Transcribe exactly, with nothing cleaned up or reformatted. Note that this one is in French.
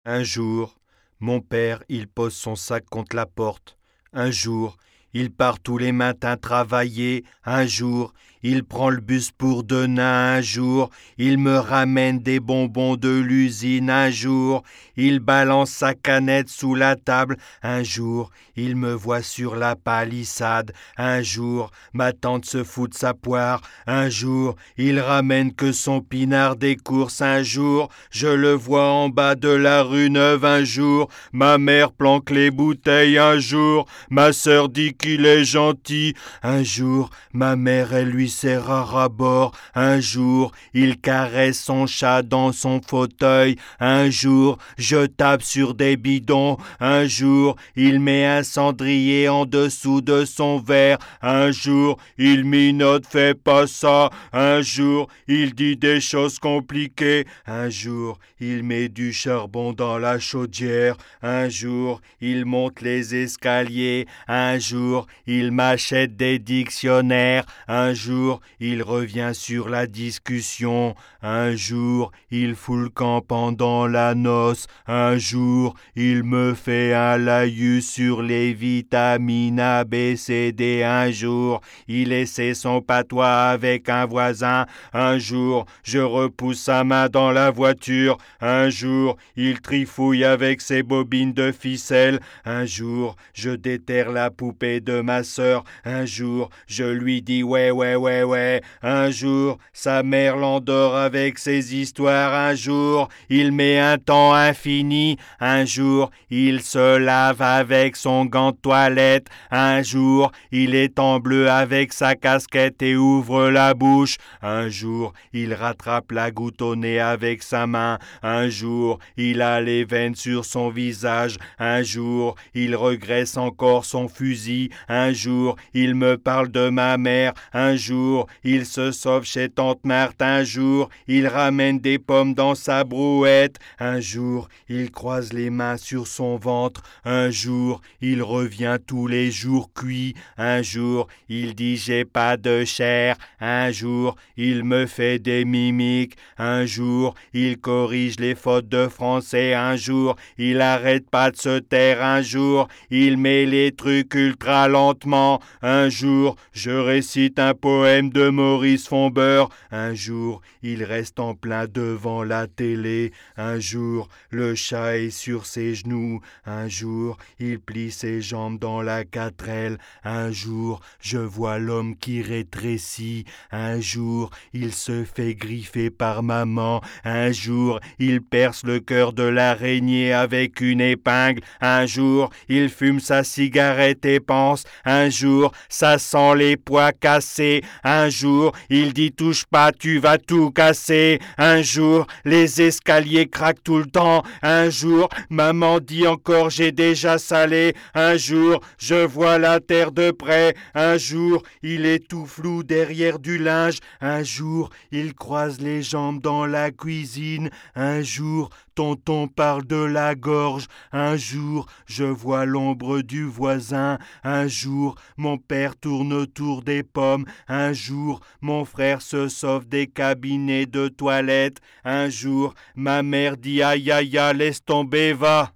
Un jour, mon père, il pose son sac contre la porte. Un jour, il part tous les matins travailler. Un jour, il prend le bus pour Denain. Un jour, il me ramène des bonbons de l'usine. Un jour, il balance sa canette sous la table. Un jour, il me voit sur la palissade. Un jour, ma tante se fout de sa poire. Un jour, il ramène que son pinard des courses. Un jour, je le vois en bas de la rue Neuve. Un jour, ma mère planque les bouteilles. Un jour, ma sœur dit qu'il est gentil. Un jour, ma mère, elle lui sert à rabord. Un jour, il caresse son chat dans son fauteuil. Un jour, je tape sur des bidons. Un jour, il met un cendrier en dessous de son verre. Un jour, il minote, fais pas ça. Un jour, il dit des choses compliquées. Un jour, il met du charbon dans la chaudière. Un jour, il monte les escaliers. Un jour, il m'achète des dictionnaires. Un jour, il revient sur la discussion. Un jour, il fout le camp pendant la noce. Un jour, il me fait un laïus sur les vitamines A, B, C, D. Un jour, il essaie son patois avec un voisin. Un jour, je repousse sa main dans la voiture. Un jour, il trifouille avec ses bobines de ficelle. Un jour, je déterre la poupée de ma sœur. Un jour, je lui dis ouais, ouais, ouais, ouais. Un jour, sa mère l'endort avec ses histoires. Un jour, il met un temps infini. Un jour, il se lave avec son gant de toilette. Un jour, il est en bleu avec sa casquette et ouvre la bouche. Un jour, il rattrape la goutte au nez avec sa main. Un jour, il a les veines sur son visage. Un jour, il regresse encore son fusil. Un jour, il me parle de ma mère. Un jour, il se sauve chez tante Marthe. Un jour, il ramène des pommes dans sa brouette. Un jour, il croise les mains sur son ventre. Un jour, il revient tous les jours cuit. Un jour, il dit j'ai pas de chair. Un jour, il me fait des mimiques. Un jour, il corrige les fautes de français. Un jour, il arrête pas de se taire. Un jour, il met les trucs ultra lentement. Un jour, je récite un poème de Maurice Fombeur. Un jour, il reste en plein devant la télé. Un jour, le chat est sur ses genoux. Un jour, il plie ses jambes dans la quatrelle. Un jour, je vois l'homme qui rétrécit. Un jour, il se fait griffer par maman. Un jour, il perce le cœur de l'araignée avec une épingle. Un jour, il fume sa cigarette et pense. Un jour, ça sent les pois cassés. Un jour, il dit touche pas, tu vas tout casser. Un jour, les escaliers craquent tout le temps. Un jour, maman dit encore j'ai déjà salé. Un jour, je vois la terre de près. Un jour, il est tout flou derrière du linge. Un jour, il croise les jambes dans la cuisine. Un jour, tonton parle de la gorge. Un jour, je vois l'ombre du voisin. Un jour, mon père tourne autour des pommes. Un jour, mon frère se sauve des cabinets de toilette. Un jour, ma mère dit aïe aïe aïe, laisse tomber, va.